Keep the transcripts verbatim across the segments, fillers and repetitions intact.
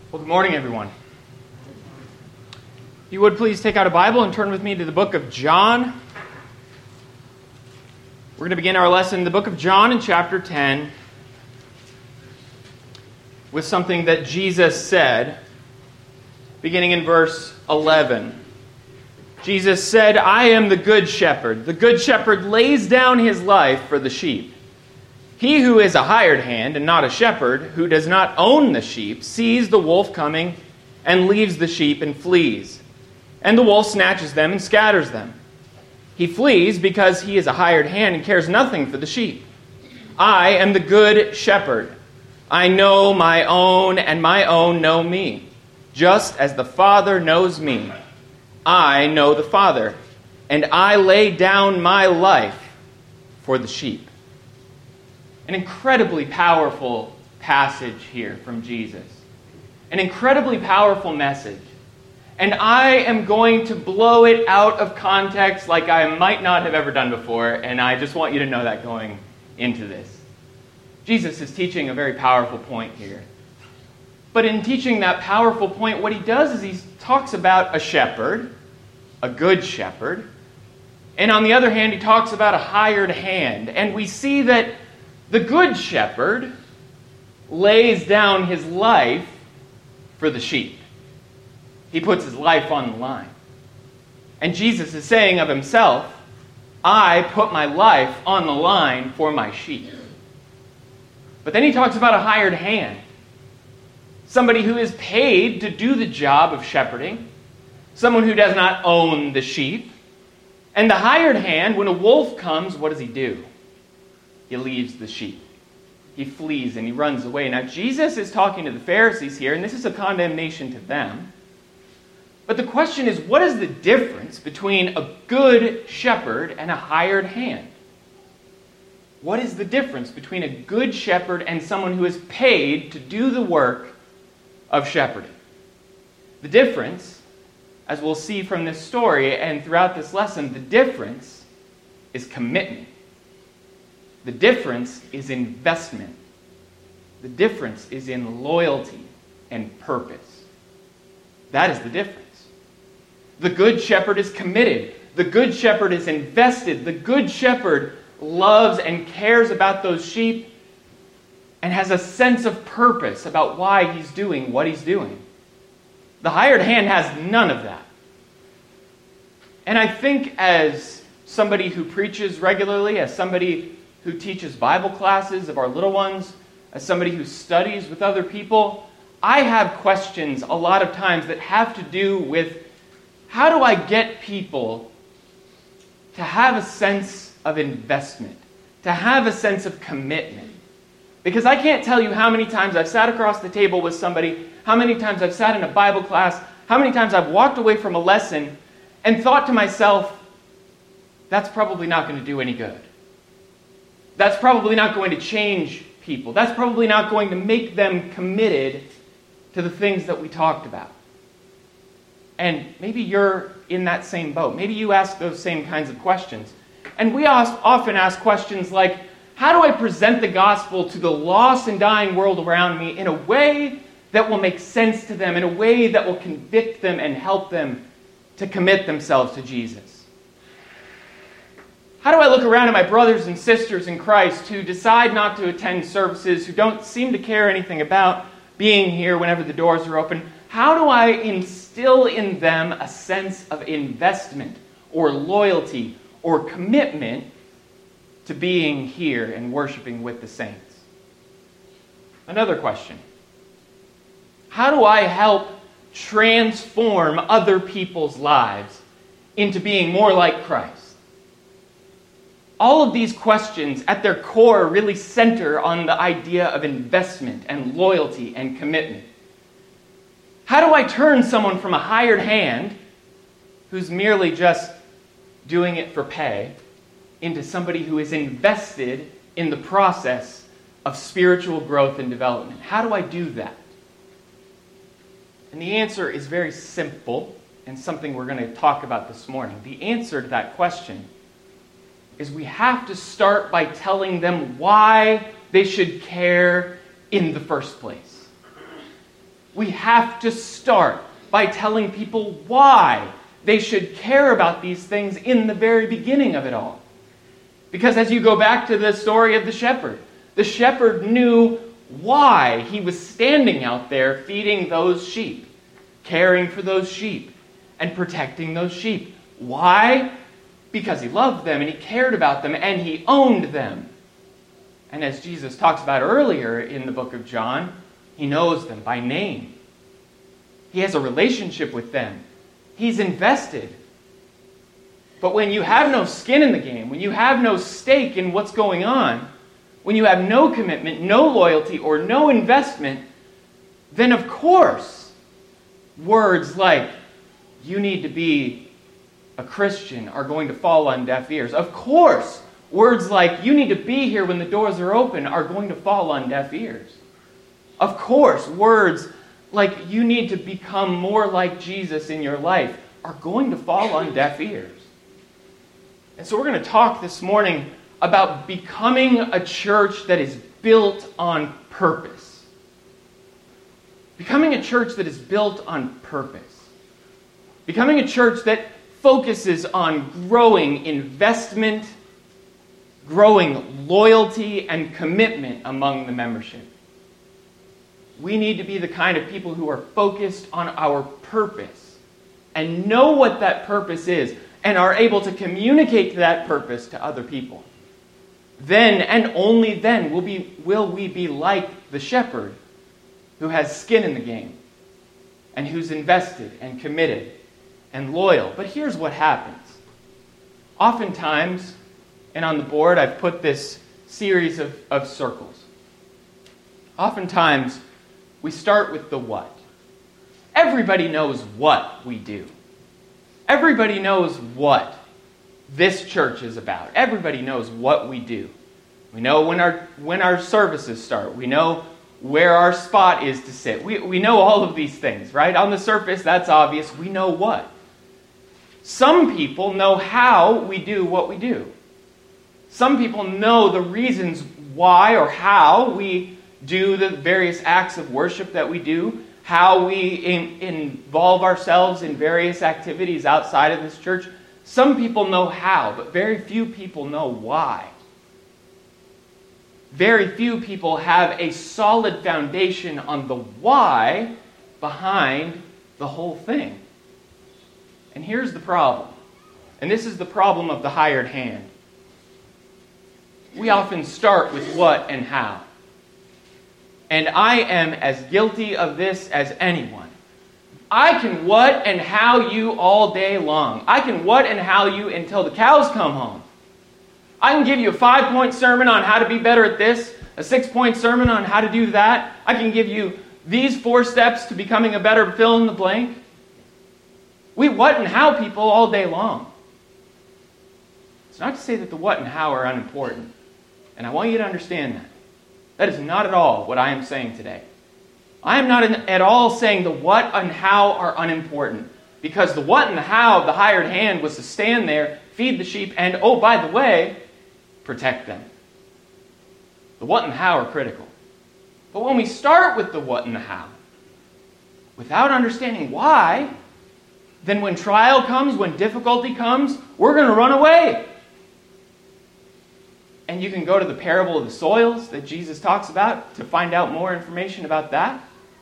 Well, good morning, everyone. If you would please take out a Bible and turn with me to the book of John. We're going to begin our lesson in the book of John in chapter ten with something that Jesus said, beginning in verse eleven. Jesus said, "I am the good shepherd. The good shepherd lays down his life for the sheep. He who is a hired hand and not a shepherd, who does not own the sheep, sees the wolf coming and leaves the sheep and flees. And the wolf snatches them and scatters them. He flees because he is a hired hand and cares nothing for the sheep. I am the good shepherd. I know my own, and my own know me. Just as the Father knows me, I know the Father, and I lay down my life for the sheep." An incredibly powerful passage here from Jesus. An incredibly powerful message. And I am going to blow it out of context like I might not have ever done before, and I just want you to know that going into this. Jesus is teaching a very powerful point here. But in teaching that powerful point, what he does is he talks about a shepherd, a good shepherd, and on the other hand, he talks about a hired hand. And we see that the good shepherd lays down his life for the sheep. He puts his life on the line. And Jesus is saying of himself, "I put my life on the line for my sheep." But then he talks about a hired hand. Somebody who is paid to do the job of shepherding. Someone who does not own the sheep. And the hired hand, when a wolf comes, what does he do? He leaves the sheep. He flees and he runs away. Now, Jesus is talking to the Pharisees here, and this is a condemnation to them. But the question is, what is the difference between a good shepherd and a hired hand? What is the difference between a good shepherd and someone who is paid to do the work of shepherding? The difference, as we'll see from this story and throughout this lesson, the difference is commitment. The difference is investment. The difference is in loyalty and purpose. That is the difference. The good shepherd is committed. The good shepherd is invested. The good shepherd loves and cares about those sheep and has a sense of purpose about why he's doing what he's doing. The hired hand has none of that. And I think as somebody who preaches regularly, as somebody who teaches Bible classes of our little ones, as somebody who studies with other people, I have questions a lot of times that have to do with how do I get people to have a sense of investment, to have a sense of commitment? Because I can't tell you how many times I've sat across the table with somebody, how many times I've sat in a Bible class, how many times I've walked away from a lesson and thought to myself, that's probably not going to do any good. That's probably not going to change people. That's probably not going to make them committed to the things that we talked about. And maybe you're in that same boat. Maybe you ask those same kinds of questions. And we often ask questions like, how do I present the gospel to the lost and dying world around me in a way that will make sense to them, in a way that will convict them and help them to commit themselves to Jesus? How do I look around at my brothers and sisters in Christ who decide not to attend services, who don't seem to care anything about being here whenever the doors are open? How do I instill in them a sense of investment or loyalty or commitment to being here and worshiping with the saints? Another question. How do I help transform other people's lives into being more like Christ? All of these questions at their core really center on the idea of investment and loyalty and commitment. How do I turn someone from a hired hand who's merely just doing it for pay into somebody who is invested in the process of spiritual growth and development? How do I do that? And the answer is very simple and something we're going to talk about this morning. The answer to that question is we have to start by telling them why they should care in the first place. we have to start by telling people why they should care about these things in the very beginning of it all. Because as you go back to the story of the shepherd, the shepherd knew why he was standing out there feeding those sheep, caring for those sheep, and protecting those sheep. Why? Because he loved them and he cared about them and he owned them. And as Jesus talks about earlier in the book of John, he knows them by name. He has a relationship with them. He's invested. But when you have no skin in the game, when you have no stake in what's going on, when you have no commitment, no loyalty, or no investment, then of course, words like, you need to be a Christian, are going to fall on deaf ears. Of course, words like, you need to be here when the doors are open, are going to fall on deaf ears. Of course, words like, you need to become more like Jesus in your life, are going to fall on deaf ears. And so we're going to talk this morning about becoming a church that is built on purpose. Becoming a church that is built on purpose. Becoming a church that focuses on growing investment, growing loyalty and commitment among the membership. We need to be the kind of people who are focused on our purpose and know what that purpose is and are able to communicate that purpose to other people. Then and only then will, be, will we be like the shepherd who has skin in the game and who's invested and committed and loyal. But here's what happens. Oftentimes, and on the board I've put this series of, of circles. Oftentimes, we start with the what. Everybody knows what we do. Everybody knows what this church is about. Everybody knows what we do. We know when our when our services start. We know where our spot is to sit. We, we know all of these things, right? On the surface, that's obvious. We know what. Some people know how we do what we do. Some people know the reasons why or how we do the various acts of worship that we do, how we in, involve ourselves in various activities outside of this church. Some people know how, but very few people know why. Very few people have a solid foundation on the why behind the whole thing. And here's the problem. And this is the problem of the hired hand. We often start with what and how. And I am as guilty of this as anyone. I can what and how you all day long. I can what and how you until the cows come home. I can give you a five-point sermon on how to be better at this, a six-point sermon on how to do that. I can give you these four steps to becoming a better fill in the blank. We what and how people all day long. It's not to say that the what and how are unimportant. And I want you to understand that. That is not at all what I am saying today. I am not at all saying the what and how are unimportant. Because the what and the how of the hired hand was to stand there, feed the sheep, and, oh, by the way, protect them. The what and how are critical. But when we start with the what and the how, without understanding why, then when trial comes, when difficulty comes, we're going to run away. And you can go to the parable of the soils that Jesus talks about to find out more information about that.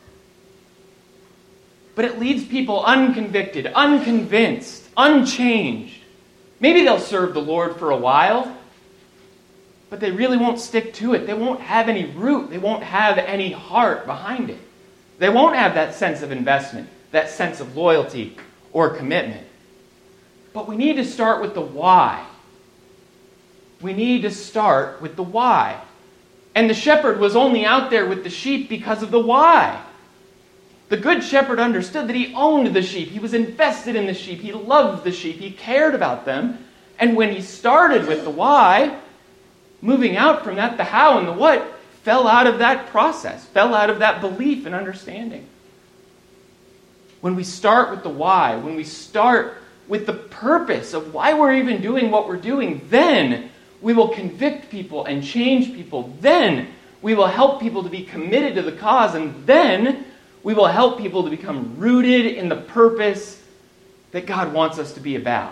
But it leaves people unconvicted, unconvinced, unchanged. Maybe they'll serve the Lord for a while, but they really won't stick to it. They won't have any root. They won't have any heart behind it. They won't have that sense of investment, that sense of loyalty or commitment. But we need to start with the why. We need to start with the why. And the shepherd was only out there with the sheep because of the why. The good shepherd understood that he owned the sheep. He was invested in the sheep. He loved the sheep. He cared about them. And when he started with the why, moving out from that, the how and the what fell out of that process, fell out of that belief and understanding. When we start with the why, when we start with the purpose of why we're even doing what we're doing, then we will convict people and change people. Then we will help people to be committed to the cause. And then We will help people to become rooted in the purpose that God wants us to be about.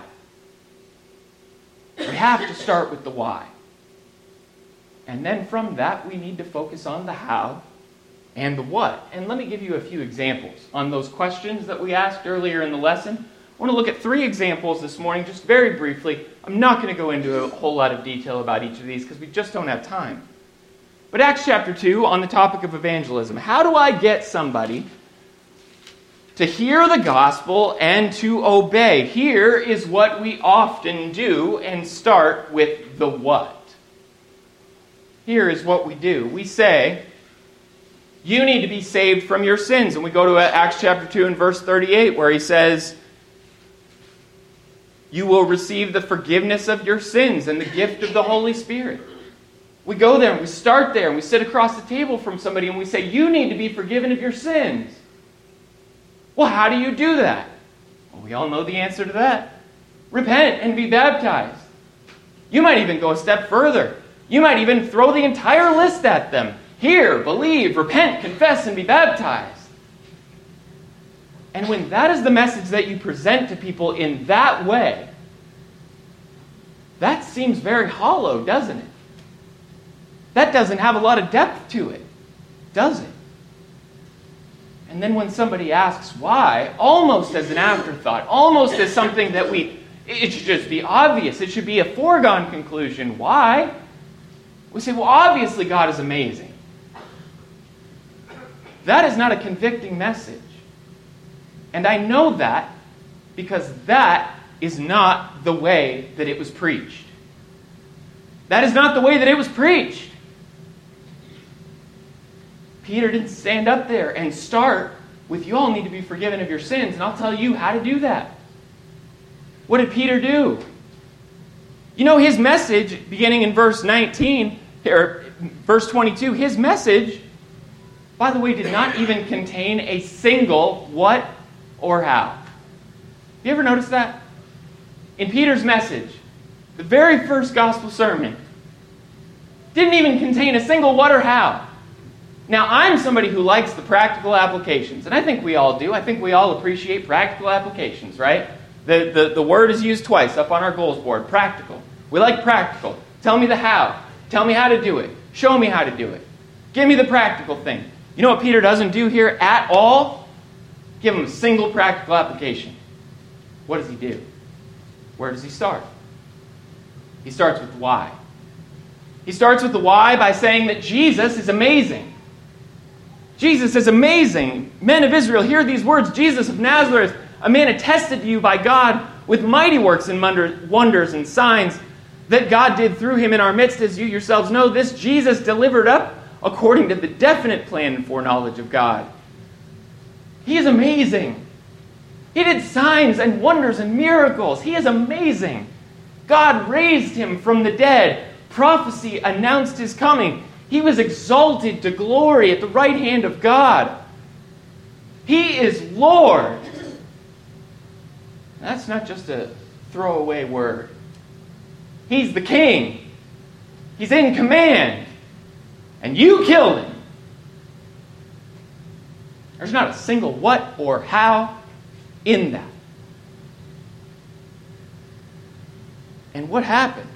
We have to start with the why. And then from that, we need to focus on the how and the what. And let me give you a few examples on those questions that we asked earlier in the lesson. I want to look at three examples this morning, just very briefly. I'm not going to go into a whole lot of detail about each of these because we just don't have time. But Acts chapter two, on the topic of evangelism. How do I get somebody to hear the gospel and to obey? Here is what we often do and start with the what. Here is what we do. We say, you need to be saved from your sins. And we go to Acts chapter two and verse thirty-eight where he says, you will receive the forgiveness of your sins and the gift of the Holy Spirit. We go there and we start there and we sit across the table from somebody and we say, you need to be forgiven of your sins. Well, how do you do that? Well, we all know the answer to that. Repent and be baptized. You might even go a step further. You might even throw the entire list at them. Hear, believe, repent, confess, and be baptized. And when that is the message that you present to people in that way, that seems very hollow, doesn't it? That doesn't have a lot of depth to it, does it? And then when somebody asks why, almost as an afterthought, almost as something that we, it should just be obvious, it should be a foregone conclusion. Why? We say, well, obviously God is amazing. That is not a convicting message. And I know that because that is not the way that it was preached. That is not the way that it was preached. Peter didn't stand up there and start with, you all need to be forgiven of your sins, and I'll tell you how to do that. What did Peter do? You know, his message, beginning in verse nineteen, or verse twenty-two, his message, by the way, did not even contain a single what or how. You ever notice that? In Peter's message, the very first gospel sermon, didn't even contain a single what or how. Now, I'm somebody who likes the practical applications, and I think we all do. I think we all appreciate practical applications, right? The, the, the word is used twice up on our goals board, practical. We like practical. Tell me the how. Tell me how to do it. Show me how to do it. Give me the practical thing. You know what Peter doesn't do here at all? Give him a single practical application. What does he do? Where does he start? He starts with why. He starts with the why by saying that Jesus is amazing. Jesus is amazing. Men of Israel, hear these words. Jesus of Nazareth, a man attested to you by God with mighty works and wonders and signs that God did through him in our midst, as you yourselves know. This Jesus delivered up according to the definite plan and foreknowledge of God. He is amazing. He did signs and wonders and miracles. He is amazing. God raised him from the dead. Prophecy announced his coming. He was exalted to glory at the right hand of God. He is Lord. That's not just a throwaway word. He's the king. He's in command. And you killed him. There's not a single what or how in that. And what happened?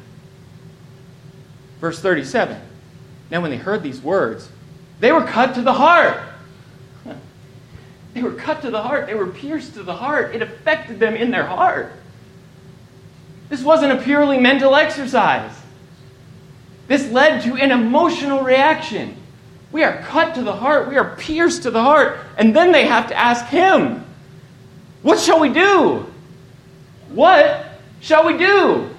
Verse thirty-seven. Now when they heard these words, they were cut to the heart. They were cut to the heart. They were pierced to the heart. It affected them in their heart. This wasn't a purely mental exercise. This led to an emotional reaction. We are cut to the heart. We are pierced to the heart. And then they have to ask him, what shall we do? What shall we do?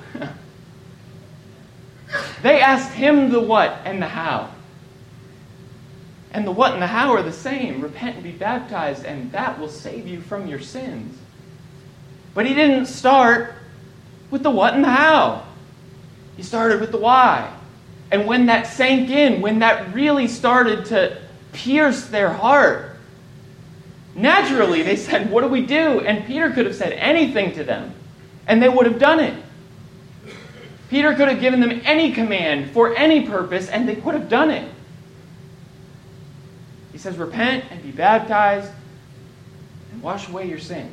They asked him the what and the how. And the what and the how are the same. Repent and be baptized, and that will save you from your sins. But he didn't start with the what and the how. He started with the why. And when that sank in, when that really started to pierce their heart, naturally they said, what do we do? And Peter could have said anything to them, and they would have done it. Peter could have given them any command for any purpose, and they would have done it. He He says, repent and be baptized and wash away your sins.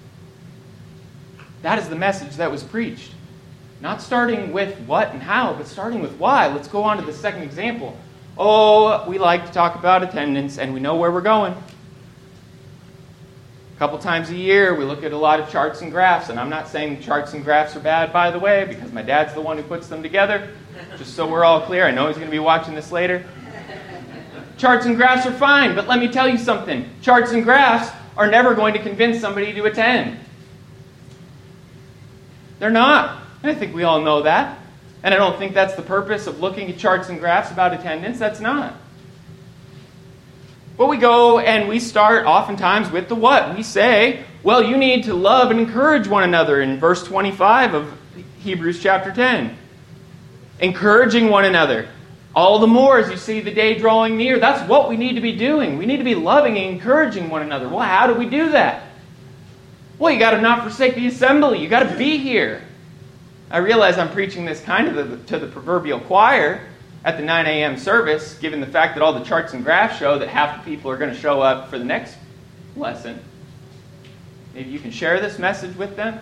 That is the message that was preached. Not starting with what and how, but starting with why. Let's go on to the second example. Oh, we like to talk about attendance, and we know where we're going. A couple times a year, we look at a lot of charts and graphs, and I'm not saying charts and graphs are bad, by the way, because my dad's the one who puts them together. Just so we're all clear, I know he's going to be watching this later. Charts and graphs are fine, but let me tell you something. Charts and graphs are never going to convince somebody to attend. They're not. And I think we all know that. And I don't think that's the purpose of looking at charts and graphs about attendance. That's not. But we go and we start oftentimes with the what. We say, well, you need to love and encourage one another in verse twenty-five of Hebrews chapter ten. Encouraging one another. All the more as you see the day drawing near. That's what we need to be doing. We need to be loving and encouraging one another. Well, how do we do that? Well, you got to not forsake the assembly. You got to be here. I realize I'm preaching this kind of to the proverbial choir at the nine a.m. service, given the fact that all the charts and graphs show that half the people are going to show up for the next lesson. Maybe you can share this message with them.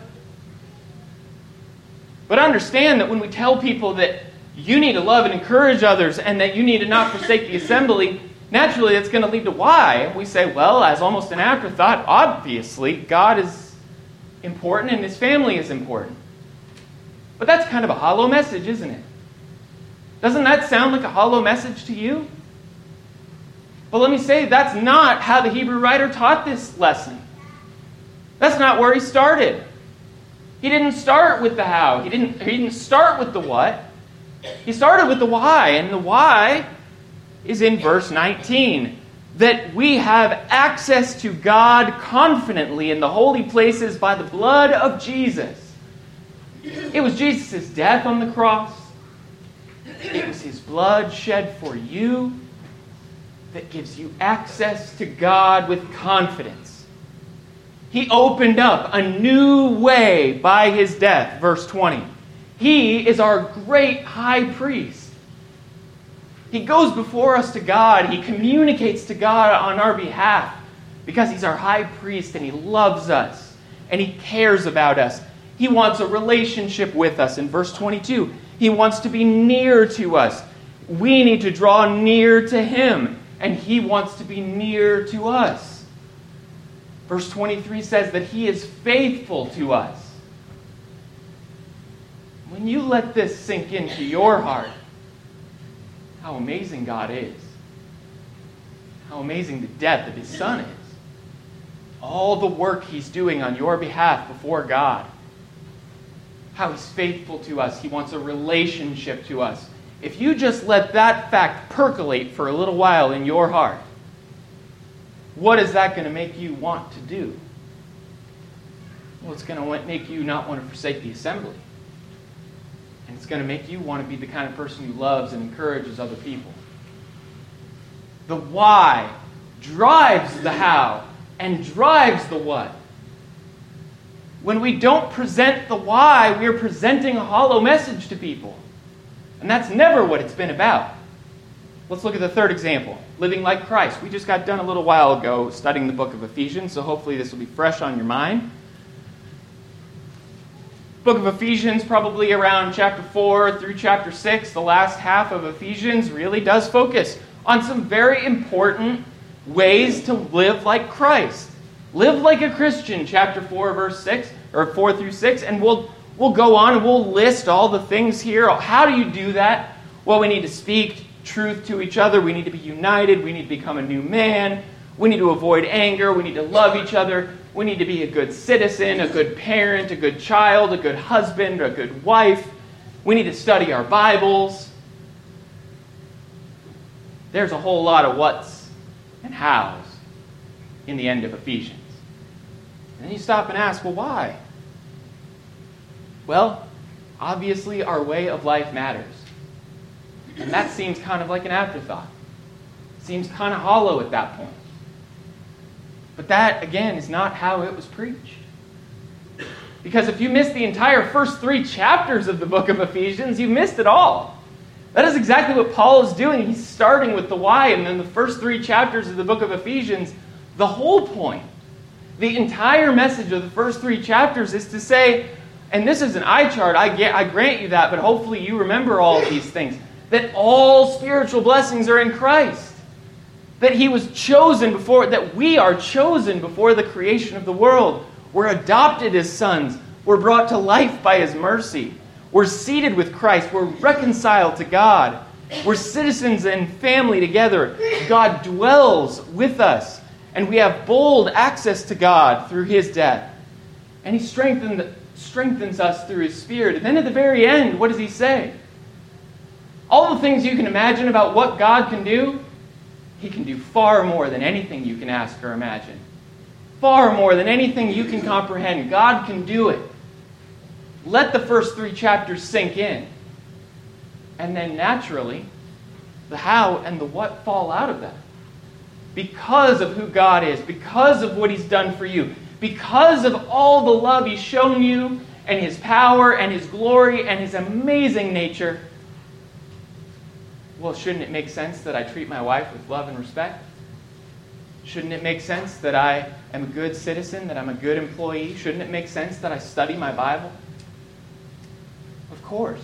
But understand that when we tell people that you need to love and encourage others and that you need to not forsake the assembly, naturally that's going to lead to why. We say, well, as almost an afterthought, obviously God is important and His family is important. But that's kind of a hollow message, isn't it? Doesn't that sound like a hollow message to you? But let me say, that's not how the Hebrew writer taught this lesson. That's not where he started. He didn't start with the how. He didn't, he didn't start with the what. He started with the why. And the why is in verse nineteen. That we have access to God confidently in the holy places by the blood of Jesus. It was Jesus' death on the cross. It was His blood shed for you that gives you access to God with confidence. He opened up a new way by His death. Verse twenty. He is our great high priest. He goes before us to God. He communicates to God on our behalf because He's our high priest and He loves us and He cares about us. He wants a relationship with us. In verse twenty-two, He wants to be near to us. We need to draw near to Him, and He wants to be near to us. Verse twenty-three says that He is faithful to us. When you let this sink into your heart, how amazing God is. How amazing the death of His Son is. All the work He's doing on your behalf before God. How He's faithful to us. He wants a relationship to us. If you just let that fact percolate for a little while in your heart, what is that going to make you want to do? Well, it's going to make you not want to forsake the assembly. And it's going to make you want to be the kind of person who loves and encourages other people. The why drives the how and drives the what. When we don't present the why, we are presenting a hollow message to people. And that's never what it's been about. Let's look at the third example. Living like Christ. We just got done a little while ago studying the book of Ephesians, so hopefully this will be fresh on your mind. Book of Ephesians, probably around chapter four through chapter six, the last half of Ephesians really does focus on some very important ways to live like Christ. Live like a Christian, chapter four, verse six, or four through six, and we'll we'll go on and we'll list all the things here. How do you do that? Well, we need to speak truth to each other. We need to be united. We need to become a new man. We need to avoid anger. We need to love each other. We need to be a good citizen, a good parent, a good child, a good husband, a good wife. We need to study our Bibles. There's a whole lot of what's and how's in the end of Ephesians. And then you stop and ask, well, why? Well, obviously our way of life matters. And that seems kind of like an afterthought. It seems kind of hollow at that point. But that, again, is not how it was preached. Because if you missed the entire first three chapters of the book of Ephesians, you missed it all. That is exactly what Paul is doing. He's starting with the why, and then the first three chapters of the book of Ephesians, the whole point, the entire message of the first three chapters is to say, and this is an eye chart, I, get, I grant you that, but hopefully you remember all of these things, that all spiritual blessings are in Christ. That he was chosen before, that we are chosen before the creation of the world. We're adopted as sons. We're brought to life by his mercy. We're seated with Christ. We're reconciled to God. We're citizens and family together. God dwells with us. And we have bold access to God through his death. And he strengthened, strengthens us through his Spirit. And then at the very end, what does he say? All the things you can imagine about what God can do, he can do far more than anything you can ask or imagine. Far more than anything you can comprehend. God can do it. Let the first three chapters sink in. And then naturally, the how and the what fall out of that. Because of who God is, because of what he's done for you, because of all the love he's shown you, and his power and his glory and his amazing nature, well, shouldn't it make sense that I treat my wife with love and respect? Shouldn't it make sense that I am a good citizen, that I'm a good employee? Shouldn't it make sense that I study my Bible? Of course.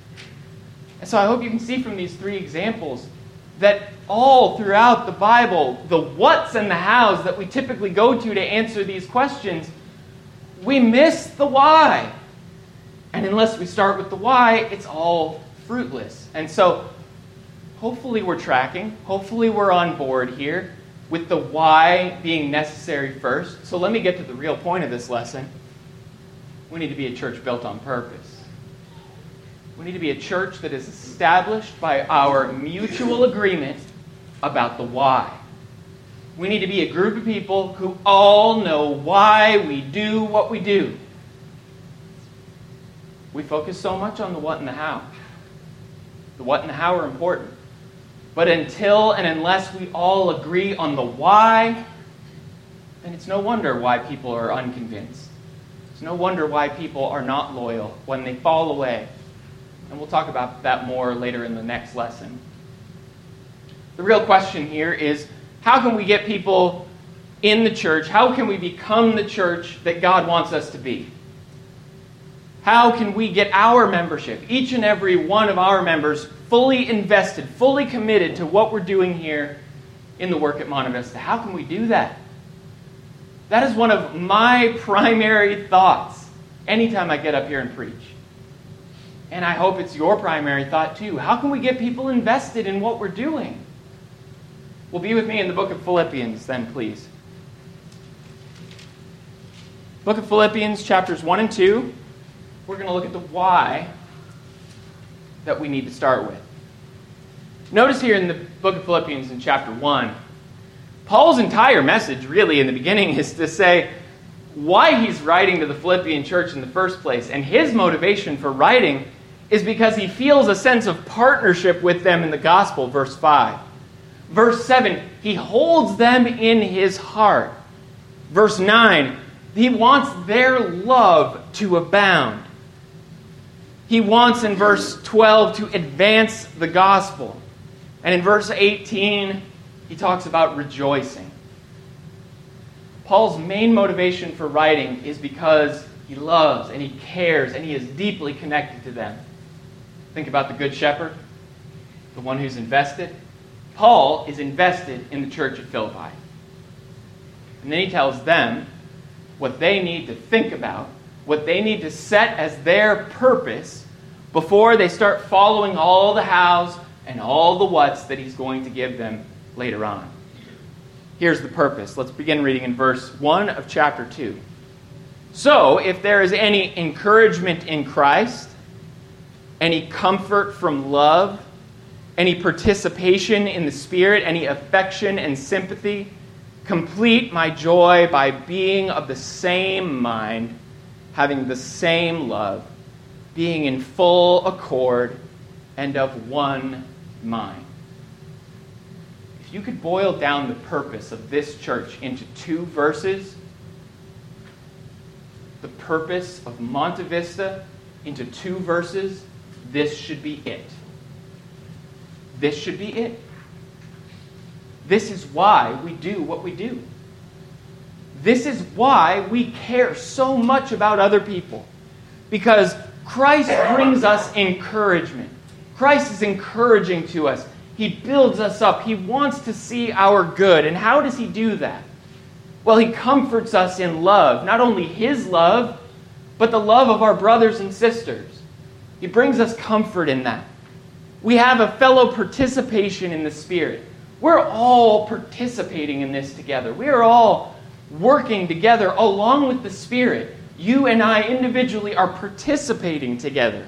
And so I hope you can see from these three examples that all throughout the Bible, the whats and the hows that we typically go to to answer these questions, we miss the why. And unless we start with the why, it's all fruitless. And so hopefully we're tracking. Hopefully we're on board here with the why being necessary first. So let me get to the real point of this lesson. We need to be a church built on purpose. We need to be a church that is established by our mutual agreement about the why. We need to be a group of people who all know why we do what we do. We focus so much on the what and the how. The what and the how are important. But until and unless we all agree on the why, then it's no wonder why people are unconvinced. It's no wonder why people are not loyal when they fall away. And we'll talk about that more later in the next lesson. The real question here is, how can we get people in the church? How can we become the church that God wants us to be? How can we get our membership, each and every one of our members, fully invested, fully committed to what we're doing here in the work at Monte Vista? How can we do that? That is one of my primary thoughts anytime I get up here and preach. And I hope it's your primary thought too. How can we get people invested in what we're doing? Well, be with me in the book of Philippians then, please. Book of Philippians, chapters one and two. We're going to look at the why that we need to start with. Notice here in the book of Philippians in chapter one, Paul's entire message really in the beginning is to say why he's writing to the Philippian church in the first place. And his motivation for writing is because he feels a sense of partnership with them in the gospel, verse five. Verse seven, he holds them in his heart. Verse nine, he wants their love to abound. He wants in verse twelve to advance the gospel. And in verse eighteen, he talks about rejoicing. Paul's main motivation for writing is because he loves and he cares and he is deeply connected to them. Think about the Good Shepherd, the one who's invested. Paul is invested in the church at Philippi. And then he tells them what they need to think about, what they need to set as their purpose before they start following all the hows and all the whats that he's going to give them later on. Here's the purpose. Let's begin reading in verse one of chapter two. So, if there is any encouragement in Christ, any comfort from love, any participation in the Spirit, any affection and sympathy, complete my joy by being of the same mind, having the same love, being in full accord and of one mind. If you could boil down the purpose of this church into two verses, the purpose of Monte Vista into two verses, this should be it. this should be it. This is why we do what we do. This is why we care so much about other people. Because Christ brings us encouragement. Christ is encouraging to us. He builds us up. He wants to see our good. And how does he do that? Well, he comforts us in love. Not only his love, but the love of our brothers and sisters. He brings us comfort in that. We have a fellow participation in the Spirit. We're all participating in this together. We are all working together along with the Spirit. You and I individually are participating together.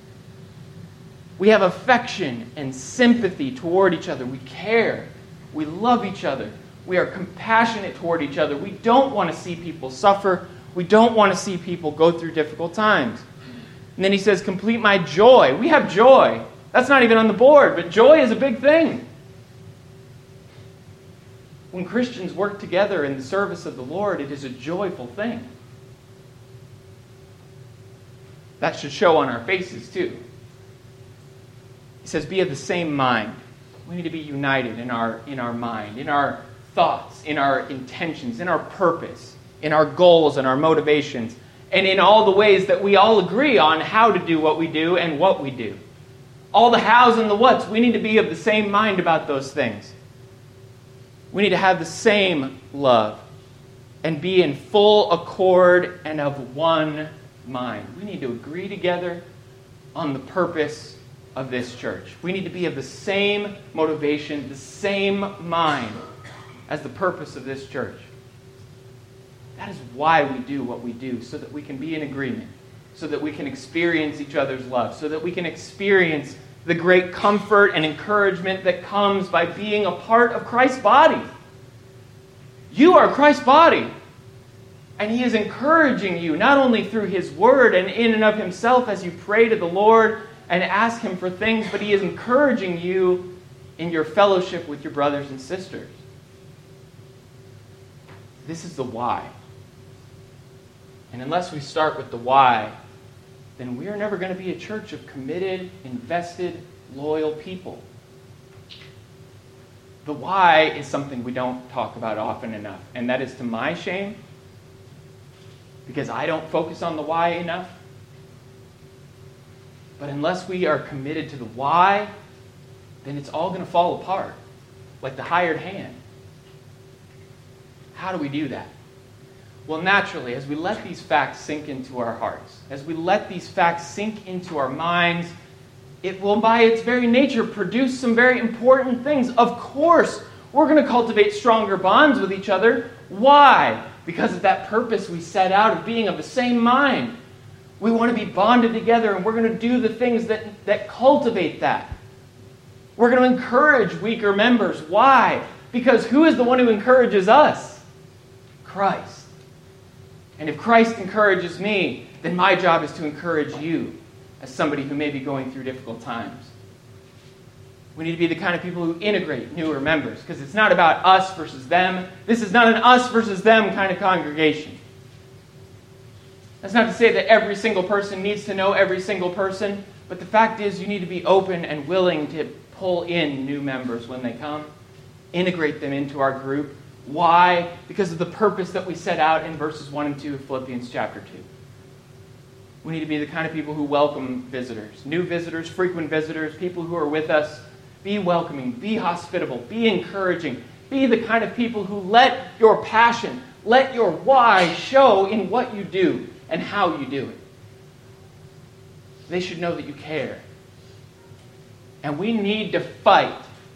We have affection and sympathy toward each other. We care. We love each other. We are compassionate toward each other. We don't want to see people suffer. We don't want to see people go through difficult times. And then he says, complete my joy. We have joy. That's not even on the board, but joy is a big thing. When Christians work together in the service of the Lord, it is a joyful thing. That should show on our faces too. He says, be of the same mind. We need to be united in our, in our mind, in our thoughts, in our intentions, in our purpose, in our goals and our motivations, and in all the ways that we all agree on how to do what we do and what we do. All the hows and the whats, we need to be of the same mind about those things. We need to have the same love and be in full accord and of one mind. We need to agree together on the purpose of this church. We need to be of the same motivation, the same mind as the purpose of this church. That is why we do what we do, so that we can be in agreement, so that we can experience each other's love, so that we can experience the great comfort and encouragement that comes by being a part of Christ's body. You are Christ's body. And he is encouraging you, not only through his word and in and of himself as you pray to the Lord and ask him for things, but he is encouraging you in your fellowship with your brothers and sisters. This is the why. And unless we start with the why, then we are never going to be a church of committed, invested, loyal people. The why is something we don't talk about often enough, and that is to my shame, because I don't focus on the why enough. But unless we are committed to the why, then it's all going to fall apart, like the hired hand. How do we do that? Well, naturally, as we let these facts sink into our hearts, as we let these facts sink into our minds, it will, by its very nature, produce some very important things. Of course, we're going to cultivate stronger bonds with each other. Why? Because of that purpose we set out of being of the same mind. We want to be bonded together, and we're going to do the things that, that cultivate that. We're going to encourage weaker members. Why? Because who is the one who encourages us? Christ. And if Christ encourages me, then my job is to encourage you as somebody who may be going through difficult times. We need to be the kind of people who integrate newer members, because it's not about us versus them. This is not an us versus them kind of congregation. That's not to say that every single person needs to know every single person, but the fact is you need to be open and willing to pull in new members when they come, integrate them into our group. Why? Because of the purpose that we set out in verses one and two of Philippians chapter two. We need to be the kind of people who welcome visitors, new visitors, frequent visitors, people who are with us. Be welcoming, be hospitable, be encouraging. Be the kind of people who let your passion, let your why show in what you do and how you do it. They should know that you care. And we need to fight,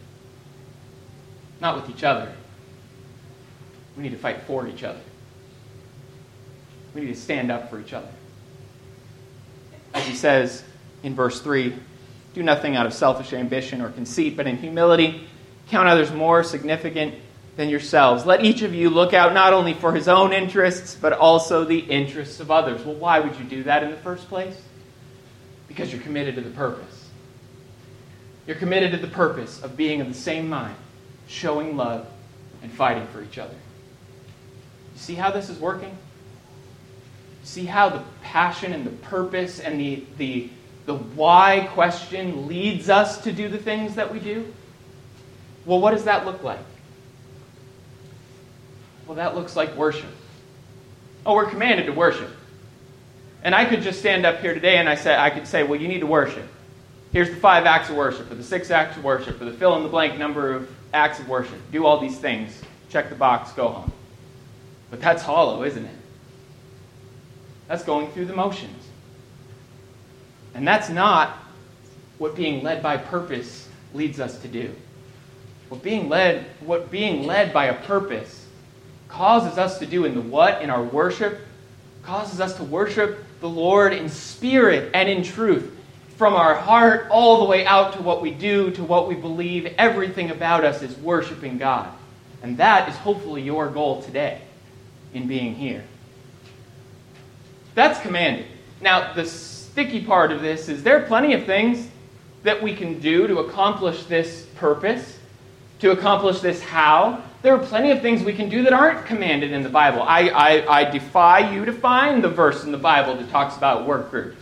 not with each other. We need to fight for each other. We need to stand up for each other. As he says in verse three, do nothing out of selfish ambition or conceit, but in humility count others more significant than yourselves. Let each of you look out not only for his own interests, but also the interests of others. Well, why would you do that in the first place? Because you're committed to the purpose. You're committed to the purpose of being of the same mind, showing love, and fighting for each other. You see how this is working? See how the passion and the purpose and the, the the why question leads us to do the things that we do? Well, what does that look like? Well, that looks like worship. Oh, we're commanded to worship. And I could just stand up here today and I said, I could say, well, you need to worship. Here's the five acts of worship, or the six acts of worship, or the fill-in-the-blank number of acts of worship. Do all these things. Check the box, go home. But that's hollow, isn't it? That's going through the motions. And that's not what being led by purpose leads us to do. What being led, what being led by a purpose causes us to do in the what, in our worship, causes us to worship the Lord in spirit and in truth. From our heart all the way out to what we do, to what we believe, everything about us is worshiping God. And that is hopefully your goal today in being here. That's commanded. Now, the sticky part of this is there are plenty of things that we can do to accomplish this purpose, to accomplish this how. There are plenty of things we can do that aren't commanded in the Bible. I, I, I defy you to find the verse in the Bible that talks about work groups.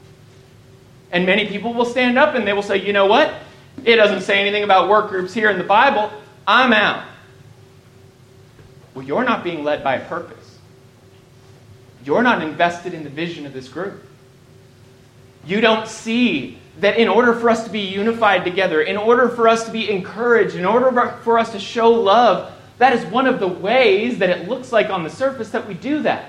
And many people will stand up and they will say, you know what? It doesn't say anything about work groups here in the Bible. I'm out. Well, you're not being led by a purpose. You're not invested in the vision of this group. You don't see that in order for us to be unified together, in order for us to be encouraged, in order for us to show love, that is one of the ways that it looks like on the surface that we do that.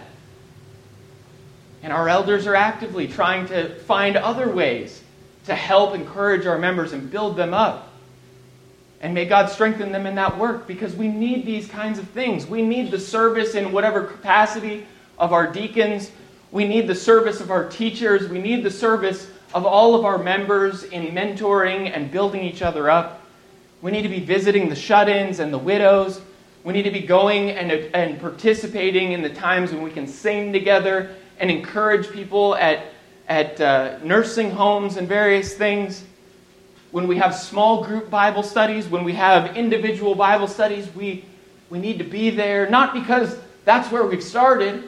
And our elders are actively trying to find other ways to help encourage our members and build them up. And may God strengthen them in that work, because we need these kinds of things. We need the service in whatever capacity of our deacons. We need the service of our teachers. We need the service of all of our members in mentoring and building each other up. We need to be visiting the shut-ins and the widows. We need to be going and, and participating in the times when we can sing together and encourage people at, at uh, nursing homes and various things. When we have small group Bible studies, when we have individual Bible studies, we, we need to be there, not because that's where we've started.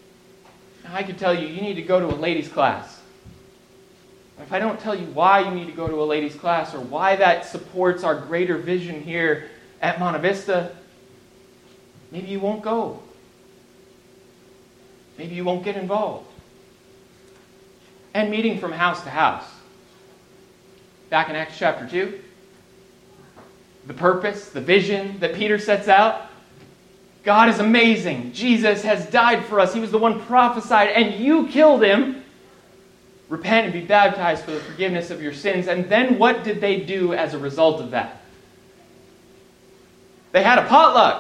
I could tell you, you need to go to a ladies' class. If I don't tell you why you need to go to a ladies' class or why that supports our greater vision here at Monte Vista, maybe you won't go. Maybe you won't get involved. And meeting from house to house. Back in Acts chapter two, the purpose, the vision that Peter sets out. God is amazing. Jesus has died for us. He was the one prophesied, and you killed him. Repent and be baptized for the forgiveness of your sins. And then what did they do as a result of that? They had a potluck.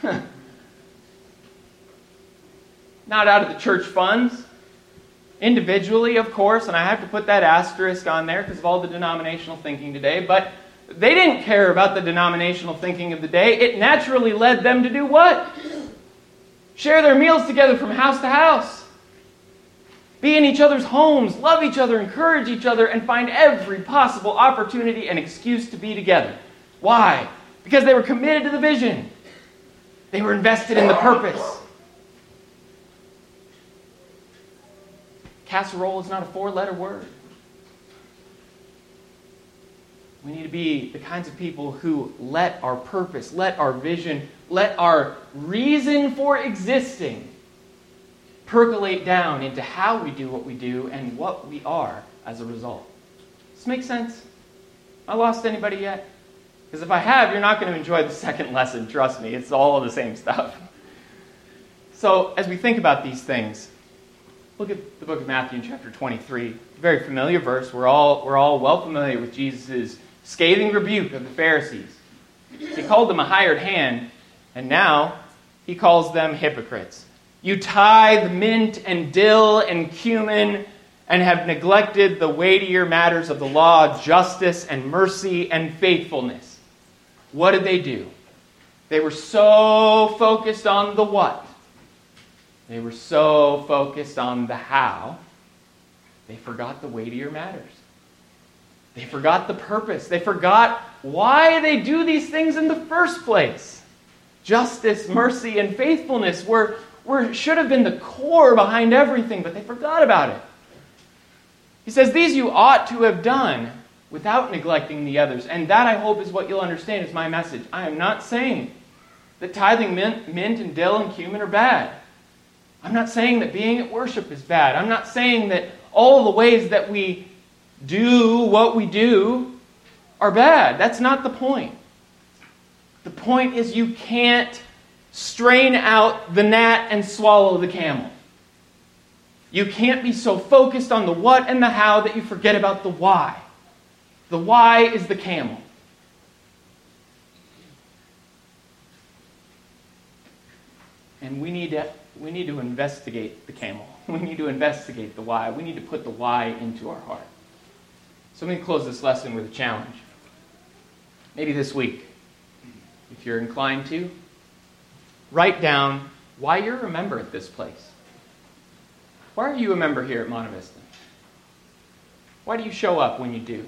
Not out of the church funds. Individually, of course, and I have to put that asterisk on there because of all the denominational thinking today, but they didn't care about the denominational thinking of the day. It naturally led them to do what? Share their meals together from house to house. Be in each other's homes, love each other, encourage each other, and find every possible opportunity and excuse to be together. Why? Because they were committed to the vision. They were invested in the purpose. Casserole is not a four-letter word. We need to be the kinds of people who let our purpose, let our vision, let our reason for existing percolate down into how we do what we do and what we are as a result. Does this make sense? I lost anybody yet? Because if I have, you're not going to enjoy the second lesson. Trust me, it's all the same stuff. So as we think about these things, look at the book of Matthew in chapter twenty-three. Very familiar verse. We're all, we're all well familiar with Jesus' scathing rebuke of the Pharisees. He called them a hired hand, and now he calls them hypocrites. You tithe mint and dill and cumin and have neglected the weightier matters of the law, justice and mercy and faithfulness. What did they do? They were so focused on the what? They were so focused on the how, they forgot the weightier matters. They forgot the purpose. They forgot why they do these things in the first place. Justice, mercy, and faithfulness were, were should have been the core behind everything, but they forgot about it. He says, these you ought to have done without neglecting the others. And that, I hope, is what you'll understand is my message. I am not saying that tithing mint, mint and dill and cumin are bad. I'm not saying that being at worship is bad. I'm not saying that all the ways that we do what we do are bad. That's not the point. The point is you can't strain out the gnat and swallow the camel. You can't be so focused on the what and the how that you forget about the why. The why is the camel. And we need to, we need to investigate the camel. We need to investigate the why. We need to put the why into our heart. So let me close this lesson with a challenge. Maybe this week, if you're inclined to, write down why you're a member at this place. Why are you a member here at Monte Vista? Why do you show up when you do?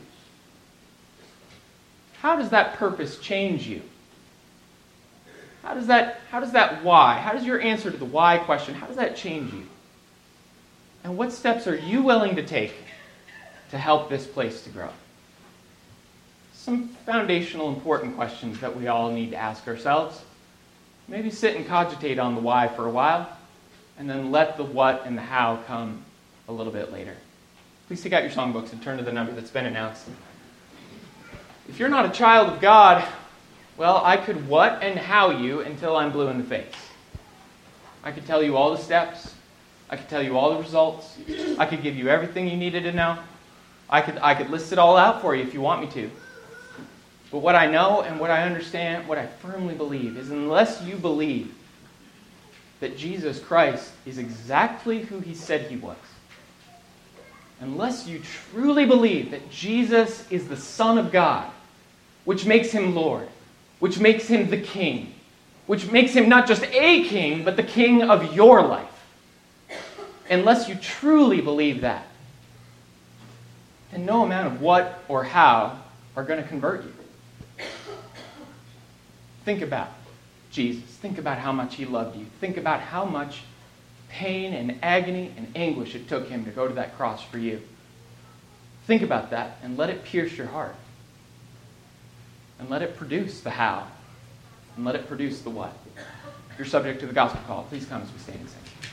How does that purpose change you? How does that, how does that why, how does your answer to the why question, how does that change you? And what steps are you willing to take to help this place to grow? Some foundational important questions that we all need to ask ourselves. Maybe sit and cogitate on the why for a while, and then let the what and the how come a little bit later. Please take out your songbooks and turn to the number that's been announced. If you're not a child of God, well, I could what and how you until I'm blue in the face. I could tell you all the steps. I could tell you all the results. I could give you everything you needed to know. I could, I could list it all out for you if you want me to. But what I know and what I understand, what I firmly believe, is unless you believe that Jesus Christ is exactly who he said he was, unless you truly believe that Jesus is the Son of God, which makes him Lord, which makes him the King, which makes him not just a king, but the king of your life, unless you truly believe that, then no amount of what or how are going to convert you. Think about Jesus. Think about how much he loved you. Think about how much pain and agony and anguish it took him to go to that cross for you. Think about that and let it pierce your heart. And let it produce the how. And let it produce the what. If you're subject to the gospel call, please come as we stand and sing.